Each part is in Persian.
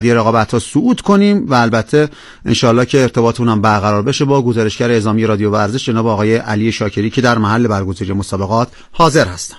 رقابت‌ها صعود کنیم و البته انشالله که ارتباطمون هم برقرار بشه با گزارشگر اعزامی رادیو ورزش جناب آقای علی شاکری که در محل برگزاری مسابقات حاضر هستند.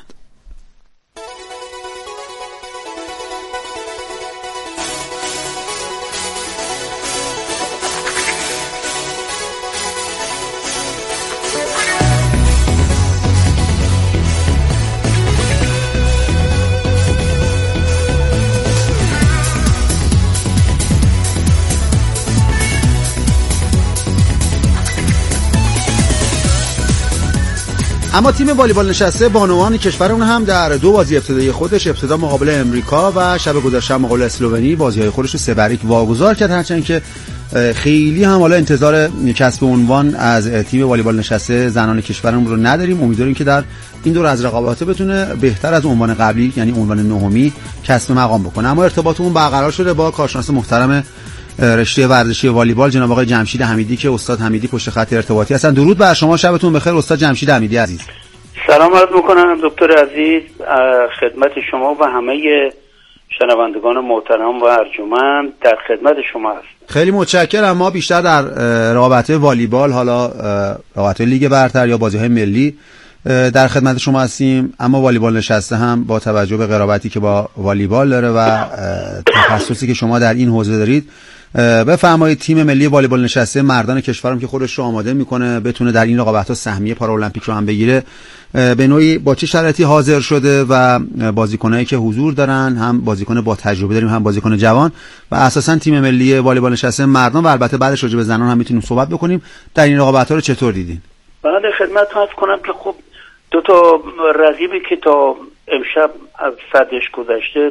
اما تیم والیبال نشسته بانوان کشورمون هم در 2 بازی ابتدایی خودش، ابتدا مقابل امریکا و شب گذشته مقابل اسلوونی، بازی‌های خودش رو 3-1 واگذار کرد، هرچند که خیلی هم حالا انتظار کسب عنوان از تیم والیبال نشسته زنان کشورمون رو نداریم. امیدواریم که در این دور از رقابت بتونه بهتر از عنوان قبلی، یعنی عنوان نهمی، کسب مقام بکنه. اما ارتباطمون برقرار شده با کارشناس محترم رشته ورزشی والیبال جناب آقای جمشید حمیدی که استاد حمیدی پشت خط ارتباطی هستن. درود بر شما، شبتون بخیر استاد جمشید حمیدی عزیز. سلام عرض میکنم دکتر عزیز، خدمت شما و همه شنوندگان محترم و ارجمند در خدمت شما هست. خیلی متشکرم. ما بیشتر در رقابت‌های والیبال، حالا رقابت‌های لیگ برتر یا بازی‌های ملی، در خدمت شما هستیم. اما والیبال نشسته هم با توجه به قرابتی که با والیبال داره و تخصصی که شما در این حوزه دارید، بفرمایید تیم ملی والیبال نشسته مردان کشورم که خودش رو آماده میکنه بتونه در این رقابت‌ها سهمیه پارالمپیک رو هم بگیره، به نوعی با چه شرایطی حاضر شده و بازیکنایی که حضور دارن، هم بازیکن با تجربه داریم هم بازیکن جوان، و اساسا تیم ملی والیبال نشسته مردان و البته بعدش راجع به زنان هم میتونیم صحبت بکنیم. در این رقابت‌ها رو چطور دیدین؟ بله خدمتتون عرض کنم که خب دو تا رقیبی که تا امشب از صدش گذشته،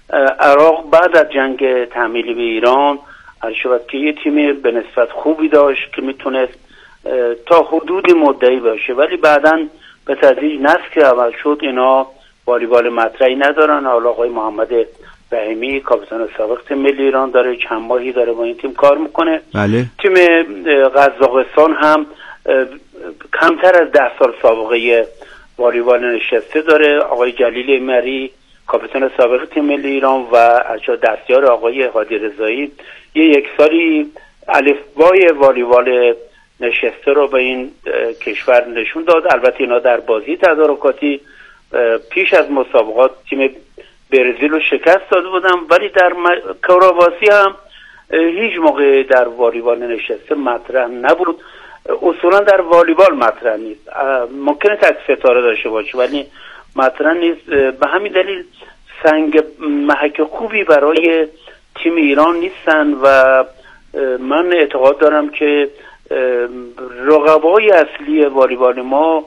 عراق بعد از جنگ تحمیلی به ایران عرض که یه تیم به نسبت خوبی داشت که میتونست تا حدودی مدعی باشه، ولی بعداً به تدریج نسل که اول شد اینا والیبال مطرحی ندارن. حالا آقای محمد رحیمی کاپیتان سابق تیم ملی ایران داره، چند ماهی داره با این تیم کار میکنه. بله. تیم قزاقستان هم کمتر از 10 سال سابقه والیبال نشسته داره. آقای جلیل مری کاپیتان سابق تیم ملی ایران و دستیار آقای هادی رضایی یک سالی الفبای والیبال نشسته رو به این کشور نشون داد. البته اینا در بازی تدارکاتی پیش از مسابقات تیم برزیل رو شکست داده بودن، ولی در کرواسی هم هیچ موقع در والیبال نشسته مطرح نبود. اصولا در والیبال مطرح نیست، ممکنه تک ستاره داشته باشه ولی مطرح نیست. به همین دلیل سنگ محک خوبی برای تیم ایران نیستن و من اعتقاد دارم که رقبای اصلی والیبال ما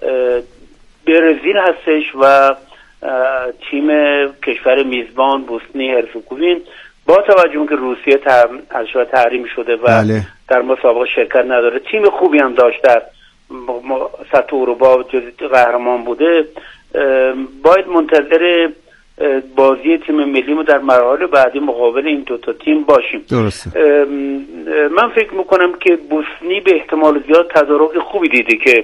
برزیل هستش و تیم کشور میزبان بوسنی هرزگوین، با توجه که روسیه تحریم شده و بله. در مسابقه شرکت نداره، تیم خوبی هم داشت در سطح اروپا قهرمان بوده. باید منتظر بازی تیم ملیمو در مراحل بعدی مقابل این دوتا تیم باشیم. درسته. من فکر میکنم که بوسنی به احتمال زیاد تدارک خوبی دیده که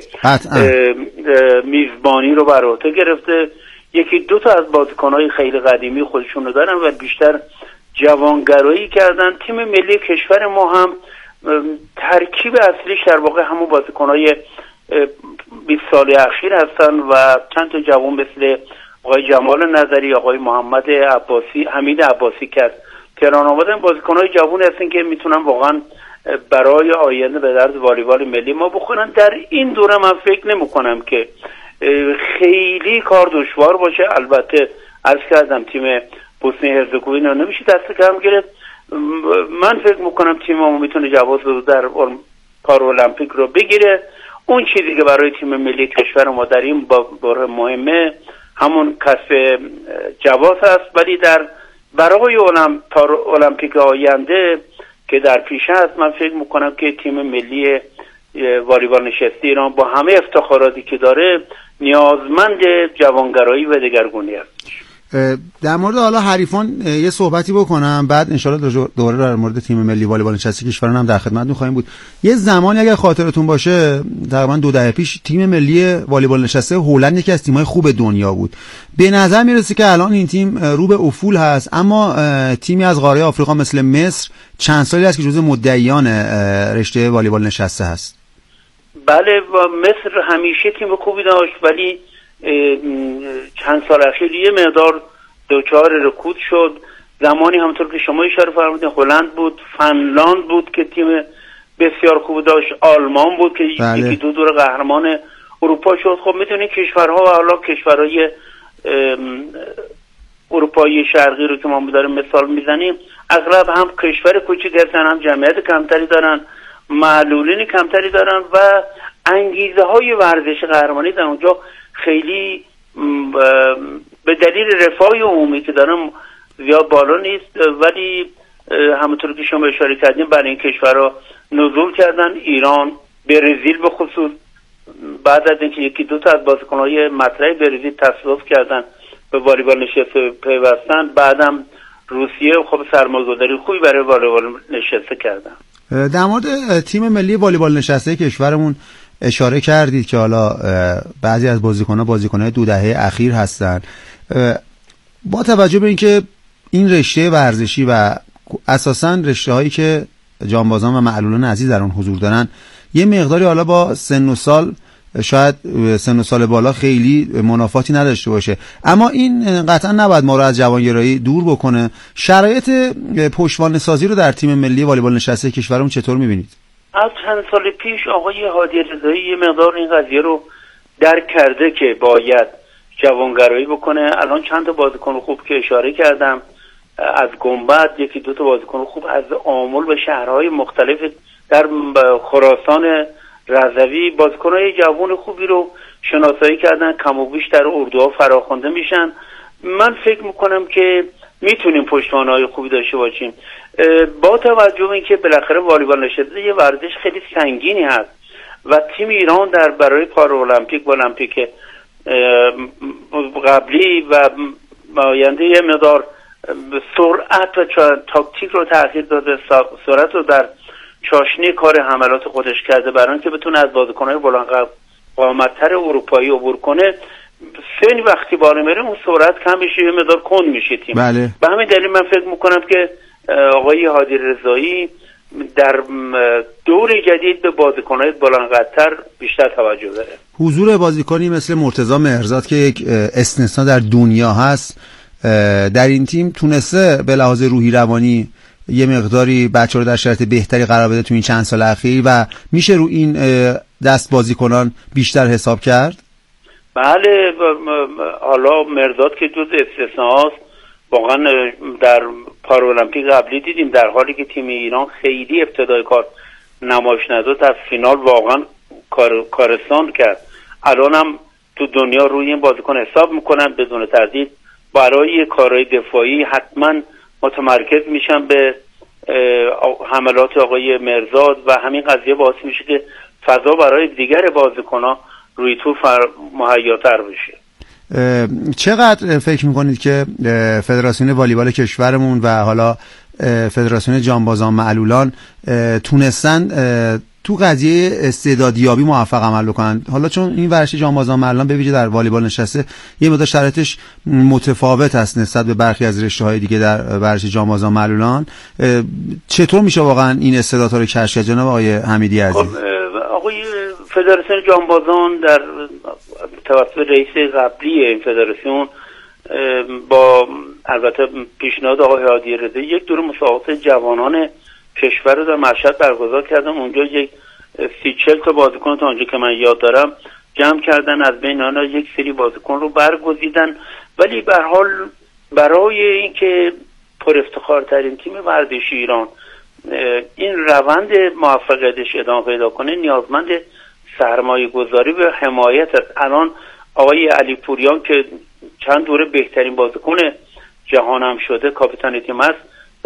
میزبانی رو بر عهده گرفته. یکی دو تا از بازیکن‌های خیلی قدیمی خودشون رو دارن و بیشتر جوانگرایی کردن. تیم ملی کشور ما هم ترکیب اصلیش در واقع همون بازیکن‌های 20 سال اخیر هستن و چند تا جوان مثل آقای جمال نظری، آقای محمد عباسی، حمید عباسی که از تهران آمدن، بازیکن‌های جوان هستن که میتونن واقعا برای آینده به درد والیبال ملی ما بخورن. در این دوره من فکر نمی‌کنم که خیلی کار دشوار باشه. البته عرض کردم تیم بوسنی هرزگوین رو نمیشه دست کم گرفت. من فکر میکنم تیم ما میتونه جواز در پارالمپیک رو بگیره. اون چیزی که برای تیم ملی کشور ما در این باره مهمه همون کسب جواز هست، ولی در برای المپیک آینده که در پیش هست من فکر میکنم که تیم ملی والیبال نشسته ایران با همه افتخاراتی که داره نیازمند جوانگرایی و دگرگونی است. در مورد حالا حریفان یه صحبتی بکنم، بعد انشالله دوره در مورد تیم ملی والیبال نشسته کشورمون هم در خدمتتون خواهیم بود. یه زمانی اگر خاطرتون باشه تقریبا 2 دهه پیش تیم ملی والیبال نشسته هلند یکی از تیم‌های خوب دنیا بود. به نظر میرسه که الان این تیم رو به افول هست، اما تیمی از قاره آفریقا مثل مصر چند سالی است که جزو مدعیان رشته والیبال نشسته هست. بله، و مصر همیشه تیم خوبی داشت، ولی چند سال اخیر یه مقدار دوچار رکود شد. زمانی همونطور که شما اشاره فرمودین هلند بود، فنلاند بود که تیم بسیار خوب داشت، آلمان بود که یکی دو دور قهرمان اروپا شد. خب میتونید کشورها و حالا کشورهای اروپایی شرقی رو که ما داریم مثال میزنیم اغلب هم کشور کوچیک هستن، هم جمعیت کمتری دارن، معلولین کمتری دارن و انگیزه های ورزش قهرمانی در اونجا خیلی به دلیل رفاه عمومی که دارن زیاد بالا نیست. ولی همونطور که شما اشاره کردیم برای این کشورها نزول کردن. ایران، برزیل به خصوص بعد از اینکه یکی دو تا از بازیکن‌های مطرح برزیل تصادف کردن به والیبال نشسته پیوستن، بعدم روسیه خب سرمایه‌گذاری خوبی برای والیبال نشسته کردن. در مورد تیم ملی والیبال نشسته کشورمون اشاره کردید که حالا بعضی از بازیکن‌های 2 دهه اخیر هستن. با توجه به اینکه این رشته ورزشی و اساساً رشته‌هایی که جانبازان و معلولان عزیز در اون حضور دارن یه مقداری حالا با سن و سال، شاید سن و سال بالا خیلی منافاتی نداشته باشه، اما این قطعا نباید ما رو از جوانگرایی دور بکنه. شرایط پشتوانه سازی رو در تیم ملی والیبال نشسته کشورمون چطور می‌بینید؟ از چند سال پیش آقای هادی رضایی یه مقدار این قضیه رو درک کرده که باید جوانگرایی بکنه. الان چند تا بازیکن خوب که اشاره کردم از گنبد، یکی دو تا بازیکن خوب از آمل به شهرهای مختلف در خراسان رضوی، بازیکن‌های جوان خوبی رو شناسایی کردن، کم و بیش در اردوها فراخوانده میشن. من فکر میکنم که میتونیم پشتوانه‌های خوبی داشته باشیم با توجه به اینکه بالاخره والیبال نشسته یه ورزش خیلی سنگینی هست و تیم ایران در برای پارالمپیک و المپیک قبلی و آینده یه مقدار سرعت و تاکتیک رو تغییر داده، سرعت رو در چاشنی کار حملات خودش کرده برای اینکه بتونه از بازیکن‌های بلند قامت‌تر اروپایی عبور کنه. سن وقتی بالا میره اون سرعت کم میشه، یه مقدار کند میشه تیم. بله. به همین دلیل من فکر میکنم که آقای هادی رضایی در دور جدید به بازیکن‌های بلند قدتر بیشتر توجه داره. حضور بازیکنی مثل مرتضی مهرزاد که یک استثنا در دنیا هست در این تیم تونسته به لحاظ روحی روانی یه مقداری بچه‌ها رو در شرایط بهتری قرار بده تو این چند سال اخیر و میشه رو این دست بازیکنان بیشتر حساب کرد. بله، حالا مهرزاد که جز استثناست، واقعا در پارالمپیک قبلی دیدیم در حالی که تیم ایران خیلی ابتدای کار نمایش نداد در فینال واقعا کارستان کرد. الان هم تو دنیا روی این بازیکن حساب میکنن، بدون تردید برای کارهای دفاعی حتما متمرکز میشن به حملات آقای مهرزاد و همین قضیه باعث میشه که فضا برای دیگر بازیکن‌ها روی تو مهیاتر بشه. چقدر فکر میکنید که فدراسیون والیبال کشورمون و حالا فدراسیون جانبازان معلولان تونستن تو قضیه استعدادیابی موفق عمل بکنن؟ حالا چون این ورزش جانبازان معلولان به ویژه در والیبال نشسته یه مقدار شرایطش متفاوت است نسبت به برخی از رشته‌های دیگه در ورزش جانبازان معلولان، چطور میشه واقعا این استعدادها رو کشف کرد جناب آقای حمیدی عزیز؟ آقای فدراسیون جانبازان در توسط رئیس قبلی این فدراسیون با البته پیشنهاد آقای هادی رضایی یک دور مسابقات جوانان کشور رو در مشهد برگزار کردن. اونجا یک 30-40 تا بازیکن تا اونجا که من یاد دارم جمع کردن، از بین آنها یک سری بازیکن رو برگزیدن. ولی به هر حال برای اینکه پر افتخارترین تیم ورزشی ایران این روند موفقیتش ادامه پیدا کنه نیازمند سرمایه گذاری و حمایت است. الان آقای علی پوریان که چند دوره بهترین بازیکن جهان هم شده، کاپیتان تیم است،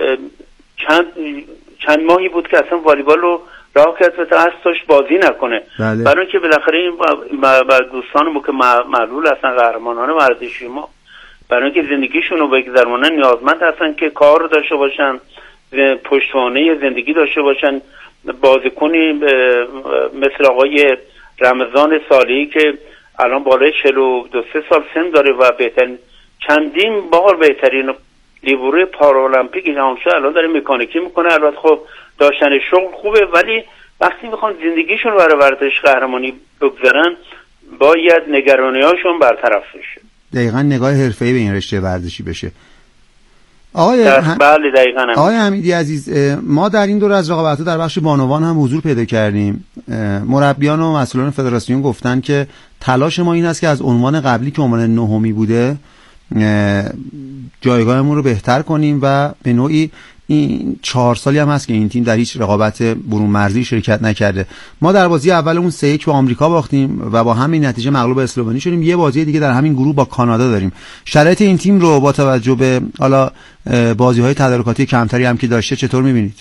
چند ماهی بود که اصلا والیبال رو راه کرد و داشت بازی نکنه. بله. برای اینکه بالاخره این دوستانمون که معلول هستن قهرمانان ورزشی ما برای اینکه زندگیشون رو بگذرونن نیازمند هستن که کار داشته باشن، پشتوانه زندگی داشته باشن. بازیکنی مثل آقای رمضان صالحی که الان بالای 42 سال سن داره و چندین بار بهترین لیبروی پارالمپیک جهانشو الان داره مکانیکی میکنه. البته خب داشتن شغل خوبه، ولی وقتی میخوان زندگیشون رو برای ورزش قهرمانی بگذارن باید نگرانی‌هاشون برطرف بشه. دقیقاً نگاه حرفه‌ای به این رشته ورزشی بشه. بله دقیقاً. آقای حمیدی عزیز، ما در این دور از رقابت‌ها در بخش بانوان هم حضور پیدا کردیم. مربیان و مسئولان فدراسیون گفتن که تلاش ما این است که از عنوان قبلی که عنوان نهمی بوده جایگاهمون رو بهتر کنیم و به نوعی این 4 سالی هم هست که این تیم در هیچ رقابت برون مرزی شرکت نکرده. ما در بازی اولمون 3-1 با آمریکا باختیم و با همین نتیجه مغلوب اسلوونی شدیم. یه بازی دیگه در همین گروه با کانادا داریم. شرایط این تیم رو با توجه به حالا بازی‌های تدارکاتی کمتری هم که داشته چطور می‌بینید؟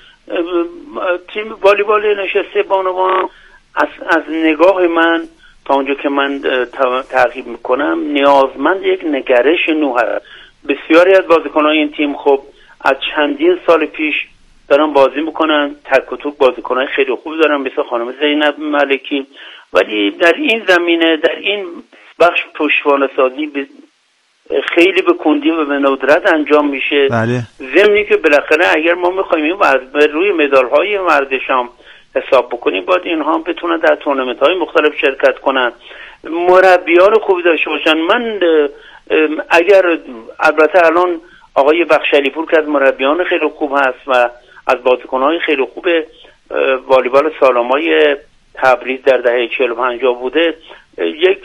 تیم والیبال نشسته بانوان از نگاه من تا اونجا که من تعقیب میکنم نیازمند یک نگرش نو هست. بسیاری از بازیکن‌های این تیم خب از چندین سال پیش دارن بازی میکنن، تک و توک بازیکن‌های خیلی خوب دارن مثل خانم زینب ملکی، ولی در این زمینه در این بخش پشتوانه سازی خیلی به کندی و به ندرت انجام میشه. بله. ضمنی که بالاخره اگر ما میخوایم این روی مدال‌های ورزش هم حساب بکنیم باید اینها هم بتونن در تورنمنت‌های مختلف شرکت کنن، مربیان خوبی داشته باشن. من اگر البته الان آقای بخشلی پور که از مربیان خیلی خوب هست و از بازیکن‌های خیلی خوب والیبال سالمای تبریز در دهه 40-50 بوده، یک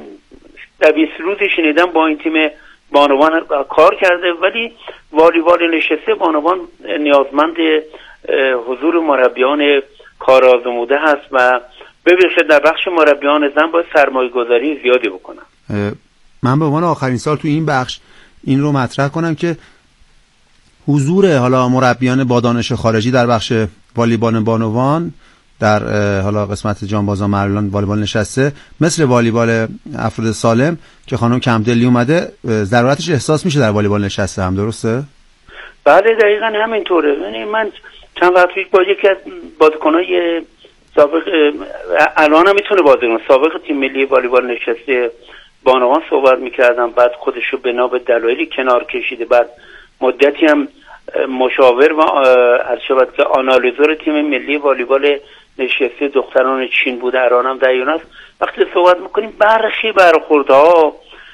20 روزی شنیدم با این تیم بانوان کار کرده، ولی والیبال نشسته بانوان نیازمند حضور مربیان کارآزموده هست و ببینید در بخش مربیان زن باید سرمایه‌گذاری زیادی بکنن. من به عنوان آخرین سال تو این بخش این رو مطرح کنم که حضور حالا مربیان با دانش خارجی در بخش والیبال بانوان در حالا قسمت جانبازان معلولان والیبال نشسته مثل والیبال افراد سالم که خانم کمدلی اومده ضرورتش احساس میشه در والیبال نشسته هم، درسته؟ بله دقیقاً همینطوره. یعنی من چند وقت پیش با یکی از بازیکن‌های سابق الان هم میتونه بازیکن سابق تیم ملی والیبال نشسته بانوان صحبت میکردم، بعد خودشو بنا به دلایلی کنار کشیده، بعد مدتی هم مشاور و ارشد که آنالیزور تیم ملی والیبال نشسته دختران چین بوده، الان هم در ایران است. وقتی صحبت میکنیم برخی برخوردها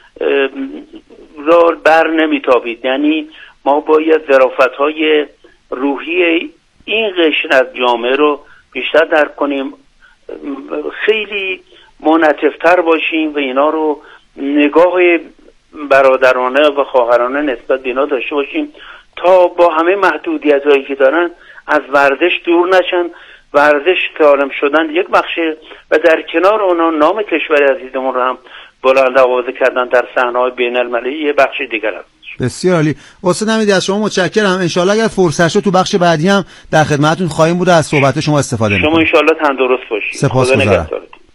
را بر نمیتابید، یعنی ما باید ظرافت‌های روحی این قشر از جامعه رو بیشتر درک کنیم، خیلی منعطف‌تر باشیم و اینا رو نگاه برادرانه و خواهرانه نسبت به اینا داشته باشیم تا با همه محدودیت‌هایی که دارن از ورزش دور نشن. ورزش سالم شدن یک بخشه و در کنار اونا نام کشور عزیزمون رو هم بلند آوازه کردن در صحنه‌های بین‌المللی یه بخش دیگر است. بسیار عالی. استاد حمیدی از شما متشکرم. ان شاءالله اگر فرصت شد تو بخش بعدی هم در خدمتتون خواهیم بود از صحبت شما استفاده کنیم. شما ان شاءالله تندرست باشید. سپاسگزارم.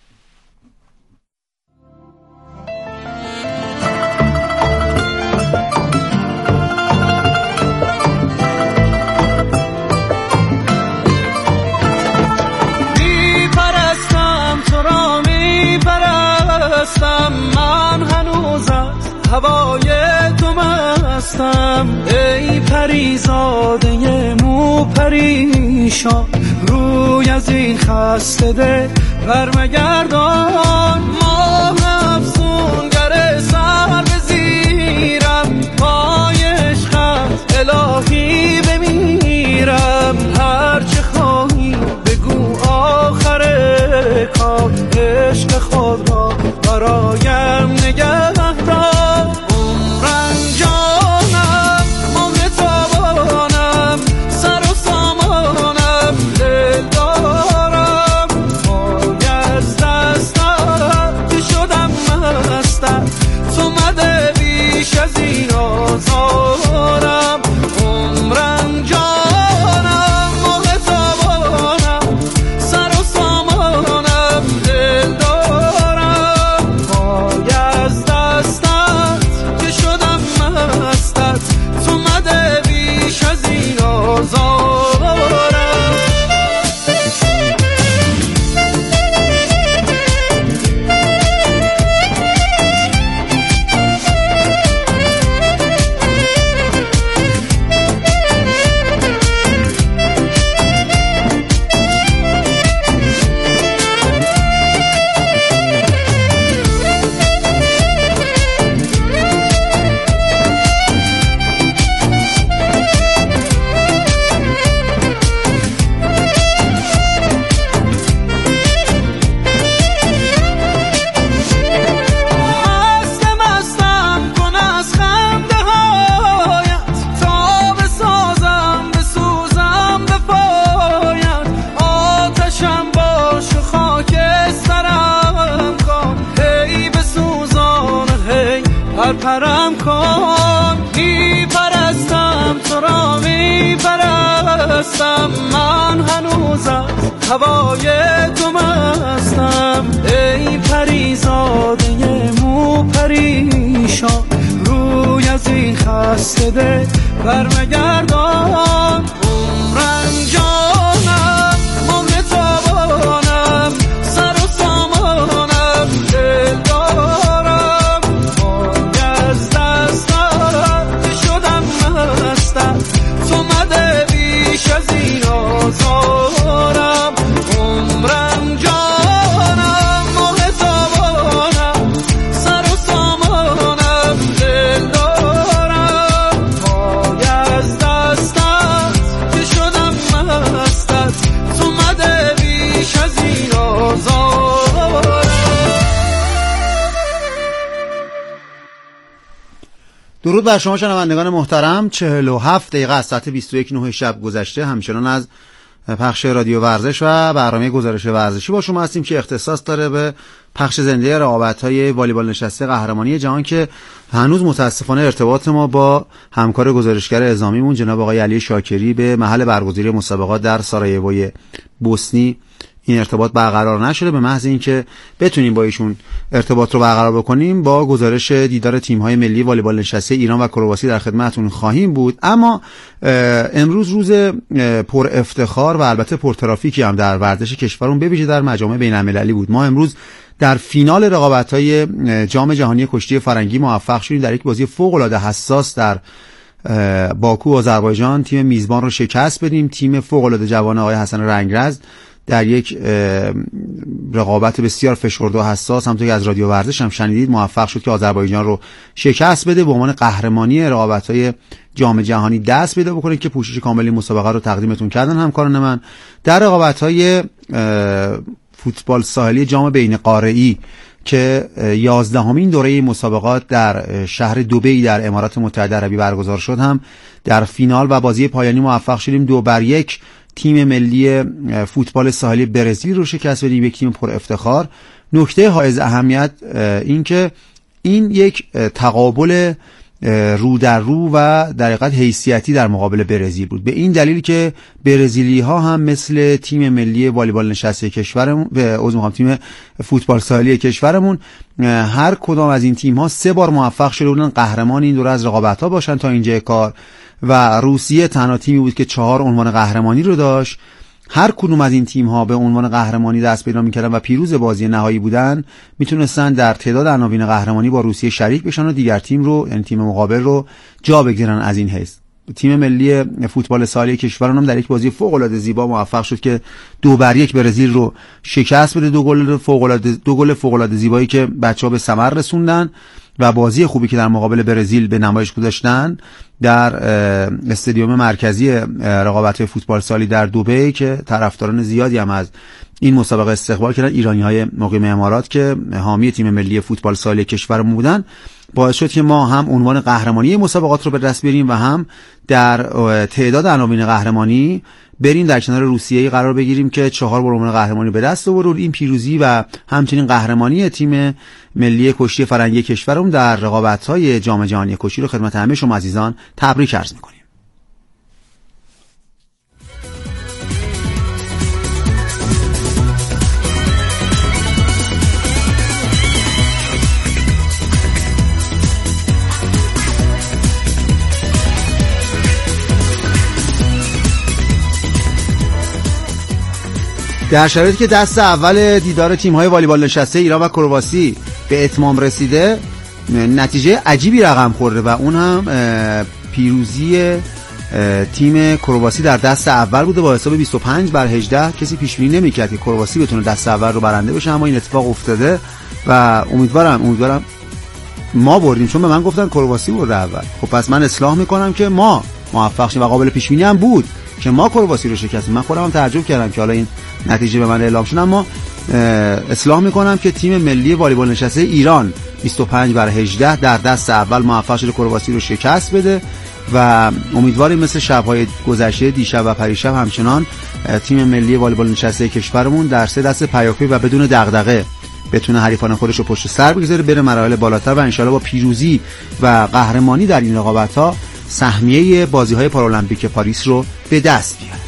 من هنوز از هوای تو مستم، ای پریزاده مو پریشان، روی از این خسته دل برمگردان. ماه افسونگر سر بزیرم، پای عشقت الهی بمیرم، هرچه خواهی بگو آخر کار، عشق خود را برایم نگه دار. عمرم جانم ماه تابانم، سر و سامانم دل دارم، پای از دستم پرم کن میپرستم تو را میپرستم من هنوز از هوای تو مستم ای پریزاده مو پریشان روی از این خسته دل برمگردان عمرم جانم عمر تابانم سر و سامانم دل دارم پای از دستم شدم مستم تو مده بیش از این آزارم عمرم جانم عمر تابانم سر و سامانم دل دارم پای از دستم شدم مستم تو مده بیش از این آزارم. درود بر شما شنوندگان محترم. 47 دقیقه از ساعت 21:09 شب گذشته همچنان از پخش رادیو ورزش و برنامه گزارش ورزشی با شما هستیم که اختصاص داره به پخش زنده رقابت‌های والیبال نشسته قهرمانی جهان که هنوز متاسفانه ارتباط ما با همکار گزارشگر اعزامیمون جناب آقای علی شاکری به محل برگزاری مسابقات در سارایوو بوسنی این ارتباط برقرار نشده. به محض اینکه بتونیم با ایشون ارتباط رو برقرار بکنیم با گزارش دیدار تیم‌های ملی والیبال نشسته ایران و کرواسی در خدمتتون خواهیم بود. اما امروز روز پر افتخار و البته پر ترافیکی هم در ورزش کشورمون به ویژه در مجامع بین‌المللی بود. ما امروز در فینال رقابت‌های جام جهانی کشتی فرنگی موفق شدیم در یک بازی فوق‌العاده حساس در باکو آذربایجان تیم میزبان رو شکست بدیم. تیم فوق‌العاده جوان آقای حسن رنگرز در یک رقابت بسیار فشرده و حساس همونطور که از رادیو ورزش هم شنیدید موفق شد که آذربایجان رو شکست بده به عنوان قهرمانی رقابت‌های جام جهانی دست پیدا بکنه که پوشش کاملی مسابقه رو تقدیمتون کردن همکاران من. در رقابت‌های فوتبال ساحلی جام بین قاره‌ای که 11مین دوره مسابقات در شهر دبی در امارات متحده عربی برگزار شد هم در فینال و بازی پایانی موفق شدیم 2-1 تیم ملی فوتبال ساحلی برزیل رو شکست بدیم، یک تیم پر افتخار. نکته حائز اهمیت این که این یک تقابل رو در رو و در حقیقت حیثیتی در مقابل برزیل بود، به این دلیل که برزیلی ها هم مثل تیم ملی والیبال نشسته کشورمون تیم فوتبال ساحلی کشورمون هر کدام از این تیم ها 3 بار موفق شده بودن قهرمان این دوره از رقابت ها باشن تا اینجای کار و روسیه تنها تیمی بود که 4 عنوان قهرمانی رو داشت. هر کدوم از این تیم ها به عنوان قهرمانی دست پیدا می‌کردن و پیروز بازی نهایی بودن، میتونستن در تعداد عناوین قهرمانی با روسیه شریک بشن و دیگر تیم رو یعنی تیم مقابل رو جا بگیرن. از این حیث تیم ملی فوتبال ساحلی کشورمون هم در یک بازی فوق‌العاده زیبا موفق شد که 2-1 برزیل رو شکست بده. دو گل فوق‌العاده زیبایی که بچه‌ها به ثمر رسوندن و بازی خوبی که در مقابل برزیل به نمایش گذاشتن در استادیوم مرکزی رقابت‌های فوتبال ساحلی در دبی که طرفداران زیادی هم از این مسابقه استقبال کردن، ایرانی‌های مقیم امارات که حامی تیم ملی فوتبال ساحلی کشورمون بودن، باعث شد که ما هم عنوان قهرمانی مسابقات رو به دست بیاریم و هم در تعداد عناوین قهرمانی بریم در کنار روسیه قرار بگیریم که 4 بار عنوان قهرمانی به دست آورد. این پیروزی و همچنین قهرمانی تیم ملی کشتی فرنگی کشورمون در رقابت‌های جام جهانی کشتی رو خدمت همه شما عزیزان تبریک عرض می‌کنیم. در شرایطی که دست اول دیدار تیم‌های والیبال نشسته ایران و کرواسی به اتمام رسیده، نتیجه عجیبی رقم خورده و اون هم پیروزی تیم کرواسی در دست اول بوده با حساب 25-18. کسی پیش بینی نمی‌کرد که کرواسی بتونه دست اول رو برنده بشه، اما این اتفاق افتاده و امیدوارم ما بردیم، چون به من گفتن کرواسی برده اول. خب پس من اصلاح میکنم که ما موفق شیم و قابل پیش بینی هم بود که ما کرواسی رو شکستیم. من خودم هم تعجب کردم که حالا این نتیجه به من اعلام شد، اما اصلاح میکنم که تیم ملی والیبال نشسته ایران 25-18 در دست اول موفق شده کرواسی رو شکست بده و امیدواریم مثل شب‌های گذشته دیشب و پریشب همچنان تیم ملی والیبال نشسته کشورمون در سه دست پیاپی و بدون دغدغه بتونه حریفان خودش رو پشت سر بگذاره، بره مراحل بالاتر و انشالله با پیروزی و قهرمانی در این رقابت‌ها سهمیه بازی‌های پارالمپیک پاریس رو به دست بیاره.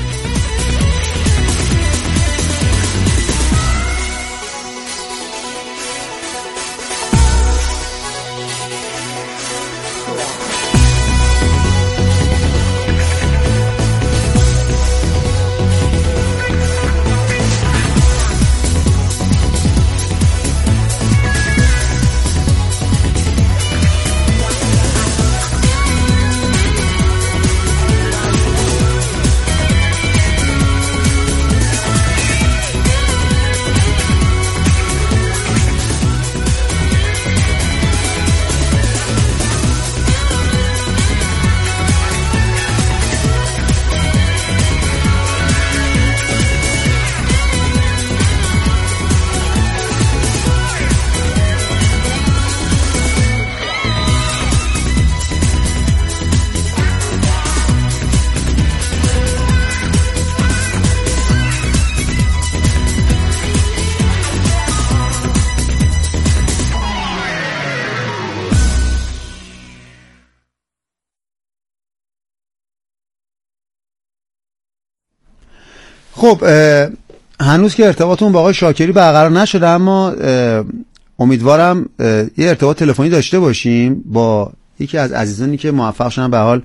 خب هنوز که ارتباطمون با آقای شاکری برقرار نشده، اما امیدوارم یه ارتباط تلفنی داشته باشیم با یکی از عزیزانی که موفق شدن به حال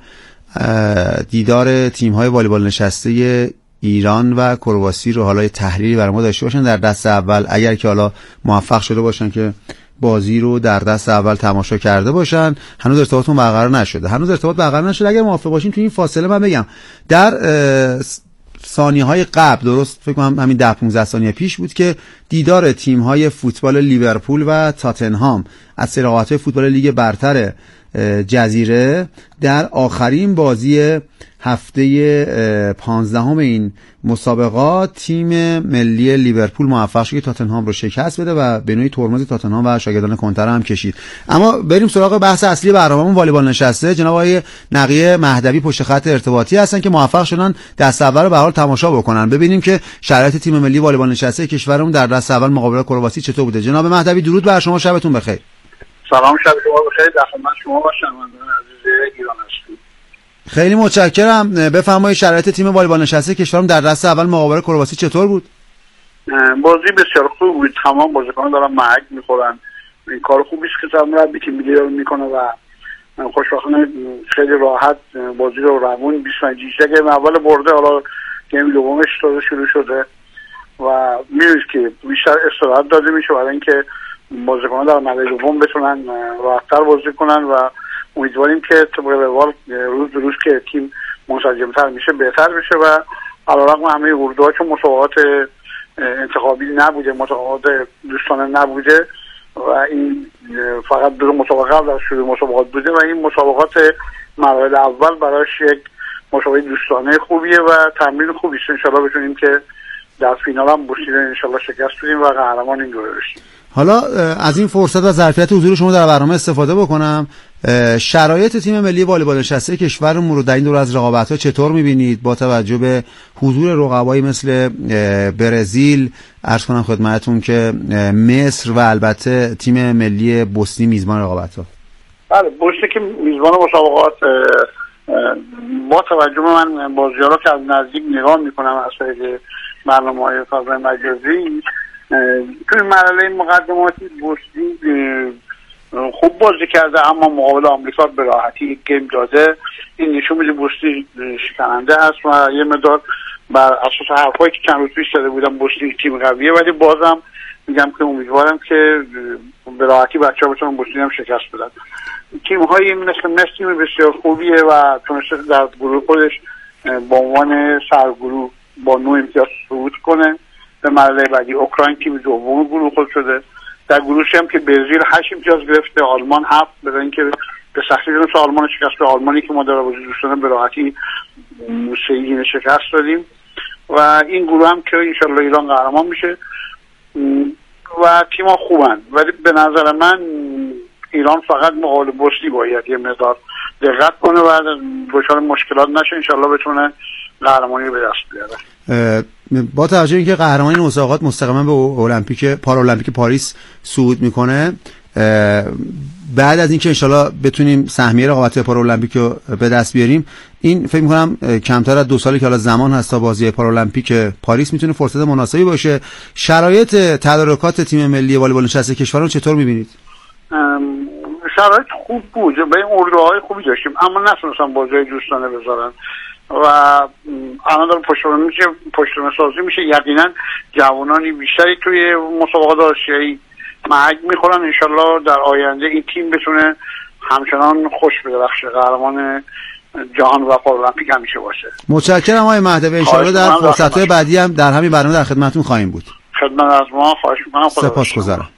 دیدار تیم‌های والیبال نشسته ایران و کرواسی رو حالا تحلیلی برای ما داشته باشن در دست اول، اگر که حالا موفق شده باشن که بازی رو در دست اول تماشا کرده باشن. هنوز ارتباطمون برقرار نشده. اگر موافق باشین تو این فاصله من بگم در ثانیه‌های قبل، درست فکر کنم همین 10-15 ثانیه پیش بود که دیدار تیم‌های فوتبال لیورپول و تاتنهام از رقابت‌های فوتبال لیگ برتر جزیره در آخرین بازی هفته 15 این مسابقات تیم ملی لیورپول موفق شد که تاتنهام رو شکست بده و به نوعی ترمز تاتنهام و شاگردان کنتر هم کشید. اما بریم سراغ بحث اصلی برنامه‌مون، والیبال نشسته. جناب آقای نقی مهدوی پشت خط ارتباطی هستن که موفق شدن دست اول رو به حال تماشا بکنن، ببینیم که شرایط تیم ملی والیبال نشسته کشورمون در دست اول مقابل کرواسی چطور بوده. جناب مهدوی درود بر شما، شبتون بخیر. سلام، شب شما بخیر. در خدمت شما و شنوندگان عزیز ایران هستم. خیلی متشکرم. بفرمایید شرایط تیم والیبال نشسته کشورم در دست اول مقابل کرواسی چطور بود؟ بازی بسیار خوب بود. تمام بازیکنان دارن محک میخورن. این کار خوبی است که مربی تیم ملی رو میکنه و خوشبختانه خیلی راحت بازی رو روون 25 گیم اول برده، حالا گیم دومش تازه شروع شده و می‌بینید که بیشتر استراحت داده میشه برای اینکه بازیکنان در مرحله دوم بتونن راحت‌تر بازی کنن و امیدواریم که طبق روال روز به روز که تیم منسجم‌تر میشه بهتر بشه و علیرغم همه اردوها که مسابقات انتخابی نبوده، مسابقات دوستانه نبوده و این فقط دو مسابقه قبل از شروع مسابقات بوده و این مسابقات مرحله اول برایش یک مسابقه دوستانه خوبیه و تمرین خوبی است. انشالله بتونیم که در فینال هم بوشیده انشالله شکست بدیم و قهرمان این دوره بشیم. حالا از این فرصت و ظرفیت حضور شما در برنامه استفاده بکنم. شرایط تیم ملی والیبال نشسته کشورمون رو در این دوره از رقابت‌ها چطور می‌بینید با توجه به حضور رقبایی مثل برزیل، عرض کنم خدمتتون که مصر و البته تیم ملی بوسنی میزبان رقابت‌ها؟ بله، بوسنی که میزبان مسابقات با توجه به من بازی‌ها رو که از نزدیک نگاه می‌کنم از طریق برنامه‌های فضای مجازی، توی مرحله مقدماتی بوسنی خوب بازی کرده اما مقابل آمریکا به راحتی یک گیم داده. این نشون میده بوسنی شکننده هست و یه مقدار بر اساس حرفایی که چند روز پیش زده بودم بوسنی تیم قویه، ولی بازم میگم که امیدوارم که به راحتی بچه‌ها بتونن بوسنی هم شکست بدن. تیم‌های مثل تیم بسیار خوبیه و تونسته در گروه خودش با عنوان سرگروه با 9 امتیاز صعود کنه به مرحله بعدی. اوکراین تیم دوم گروه خود شده. در گروهش هم که برزیل 8 امتیاز گرفته، آلمان 7، برای اینکه به سختی تونست آلمان شکست بده. آلمانی که ما در بازی دوستانه به راحتی 3-0 شکست دادیم و این گروه هم که انشالله ایران قهرمان میشه و تیم‌ها خوبن، ولی به نظر من ایران فقط مقابل بوسنی باید یه مقدار دقت کنه و دچار مشکلات نشه، انشالله بتونه قهرمانی رو به دست بیاره. با توجه اینکه قهرمانی این مسابقات مستقیما به پارالمپیک پاریس صعود میکنه، بعد از اینکه انشالله بتونیم سهمیه رقابت پارالمپیک رو به دست بیاریم، این فکر میکنم کمتر از 2 سالی که حالا زمان هست تا بازی پارالمپیک پاریس میتونه فرصت مناسبی باشه. شرایط تدارکات تیم ملی والیبال نشسته کشور رو چطور میبینید؟ شرایط خوب بود، به این اردوهای خوبی داشتیم، اما نتونستن بازی دوستانه بذارن و الان داره پشتوانه سازی میشه. یقینا جوانانی بیشتری توی مسابقات آسیایی محک میخورن. انشالله در آینده این تیم بتونه همچنان خوش بدرخشه، قهرمان جهان و پارالمپیک همیشه باشه. متشکرم آقای مهدوی. انشالله در فرصت‌های بعدی هم در همین برنامه در خدمتتون خواهیم بود. خدمت از ما، خواهش می‌کنم. سپاسگزارم.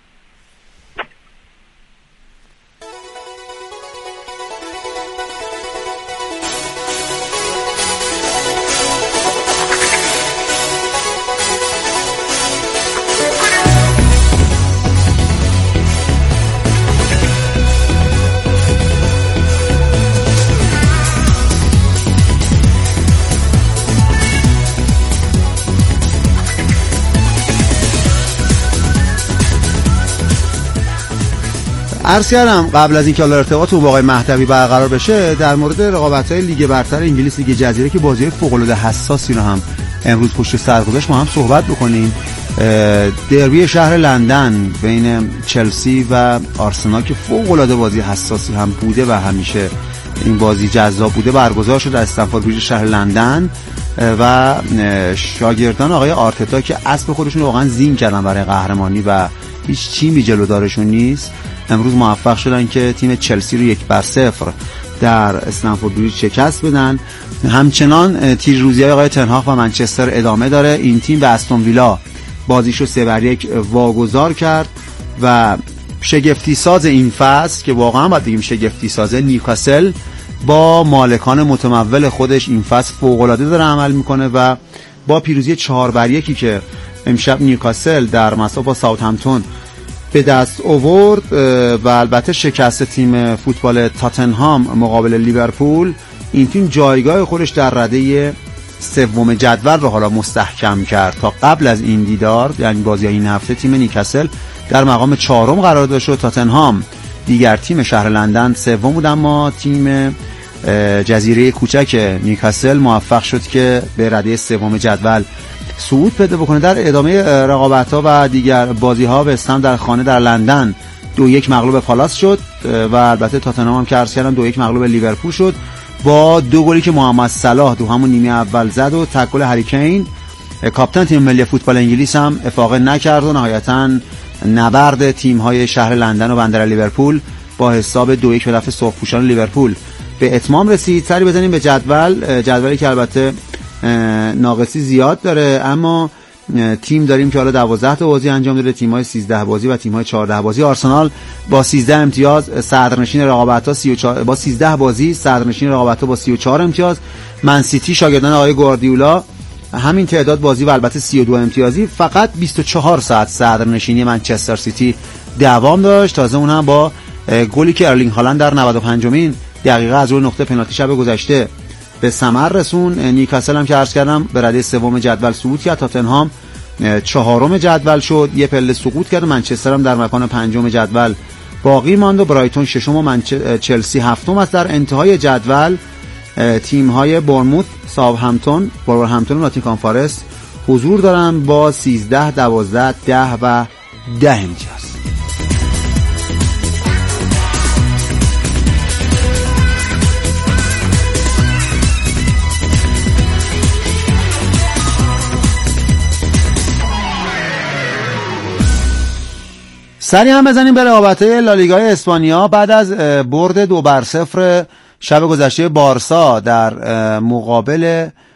عرض کردم قبل از اینکه ارتباط با آقای مهدوی برقرار بشه در مورد رقابت‌های لیگ برتر انگلیس، لیگ جزیره که بازی‌های فوق‌العاده حساسی رو هم امروز پشت سر گذاشت، ما هم صحبت بکنیم. دربی شهر لندن بین چلسی و آرسنال که فوق‌العاده بازی حساسی هم بوده و همیشه این بازی جذاب بوده برگزار شد در استنفورد بریج شهر لندن و شاگردان آقای آرتتا که اسب خودشون واقعا زین کردن برای قهرمانی و هیچ تیمی جلودارشون نیست، امروز موفق شدن که تیم چلسی رو 1-0 در استنفورد بریج شکست بدن. همچنان تیرروزی‌های آقای تنهاخ و منچستر ادامه داره. این تیم به استون ویلا بازیشو 3-1 واگذار کرد و شگفتی ساز این فصل که واقعا باید بگیم شگفتی سازه، نیوکاسل با مالکان متمول خودش این فصل فوق‌العاده داره عمل میکنه و با پیروزی 4-1 که امشب نیوکاسل در مسابقه با ساوثهمپتون به دست آورد و البته شکست تیم فوتبال تاتنهام مقابل لیورپول، این تیم جایگاه خودش در رده سوم جدول رو حالا مستحکم کرد. تا قبل از این دیدار یعنی بازی این هفته تیم نیوکاسل در مقام 4 قرار داشت و تاتنهام دیگر تیم شهر لندن سوم بود، اما تیم جزیره کوچک نیوکاسل موفق شد که به رده سوم جدول صعود پیدا بکنه. در ادامه رقابت‌ها و دیگر بازی‌ها به استم در خانه در لندن 2-1 مغلوب پالاس شد و البته تاتنهام هم که عرض کردم 2-1 مغلوب لیورپول شد با 2 گلی که محمد صلاح تو همون نیمه اول زد و تک گل هری کین. کاپیتان تیم ملی فوتبال انگلیس هم افاقه نکرد و نهایتاً نبرد تیم‌های شهر لندن و بندر لیورپول با حساب 2-1 به نفع سرخپوشان لیورپول به اتمام رسید. سری بزنیم به جدولی که البته ناقصی زیاد داره، اما تیم داریم که حالا 12 تا بازی انجام داده، تیم‌های 13 بازی و تیم‌های 14 بازی. آرسنال با 13 امتیاز صدرنشین رقابت‌ها 34 با 13 بازی صدرنشین رقابت‌ها با 34 امتیاز. من سیتی شاگردان آقای گواردیولا همین تعداد بازی و البته 32 امتیازی. فقط 24 ساعت صدرنشینی منچستر سیتی دوام داشت، تازه اون هم با گلی که ارلینگ هالند در 95مین دقیقه از روی نقطه پنالتی شب گذشته به ثمر رسون. نیوکاسل هم که عرض کردم به رده سوم جدول صعود کرد، تاتنهام 4م جدول شد، یه پله سقوط کرد. منچستر هم در مکان 5م جدول باقی ماند و برایتون 6م و چلسی 7م است. در انتهای جدول تیم‌های بورنموث، ساوثهمپتون، وولورهمپتون و ناتینگهام فارست حضور دارن با 13 12 10 و 10 امتیاز. سری هم بزنیم به رقابت‌های لالیگای اسپانیا. بعد از برد 2-0 شب گذشته بارسا در مقابل